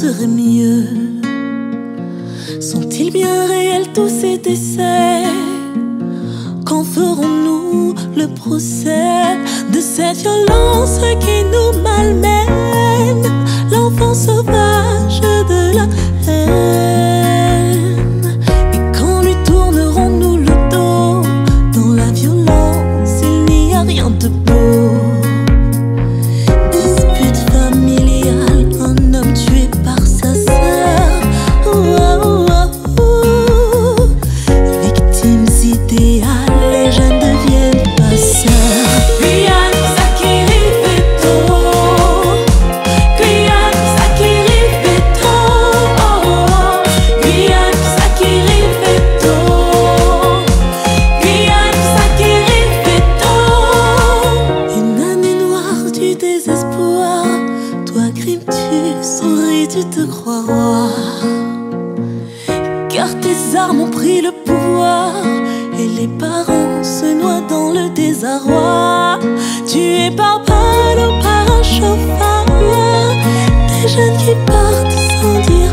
serait mieux? Sont-ils bien réels tous ces décès? Quand ferons-nous le procès de cette violence qui nous malmène, l'enfant sauvage de la haine? Et quand lui tournerons-nous le dos? Dans la violence, il n'y a rien de beau. Dispute familiale, un homme tué par sa sœur. Victimes idéales, les jeunes deviennent passeurs. Guyane, Sakiri, Beto. Guyane, Sakiri, Beto. Guyane, Sakiri, Beto. Guyane, Sakiri, Beto. Une année noire du désespoir. Toi, crime, tu souris, tu te crois roi. Car tes armes ont pris le pouvoir et les parents se noient dans le désarroi. Tués par balle ou par un chauffard, des jeunes qui partent sans dire